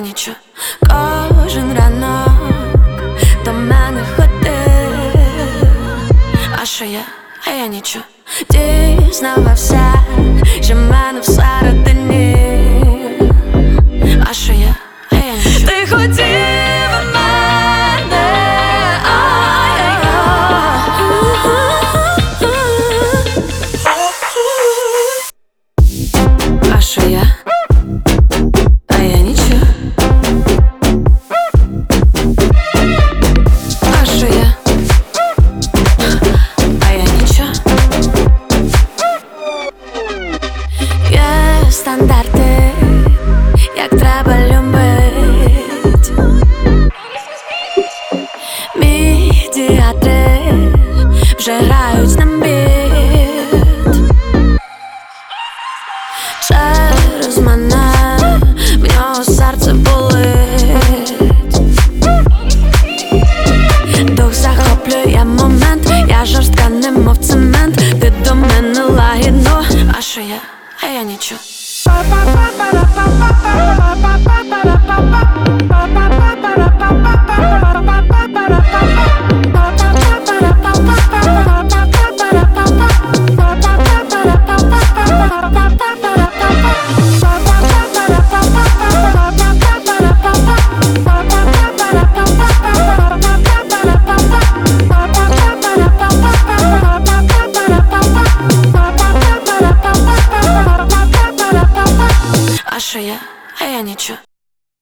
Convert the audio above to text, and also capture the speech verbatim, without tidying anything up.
нічого. Кожен ранок до мене ходив. А що я? А я нічого. Дізнавався, що в мене всередині. А що я? А я нічого. Ти хотів від мене, а що я? А я нічого. А що я? А я нічого. Є стандарти, як треба любить. Медіатри вже грають на біт. Через мене в нього серце болить. Дух захоплює момент, я жорстка, немов цемент. Ти до мене лагідно. А що я? А я нічого. А що я? А я нічого.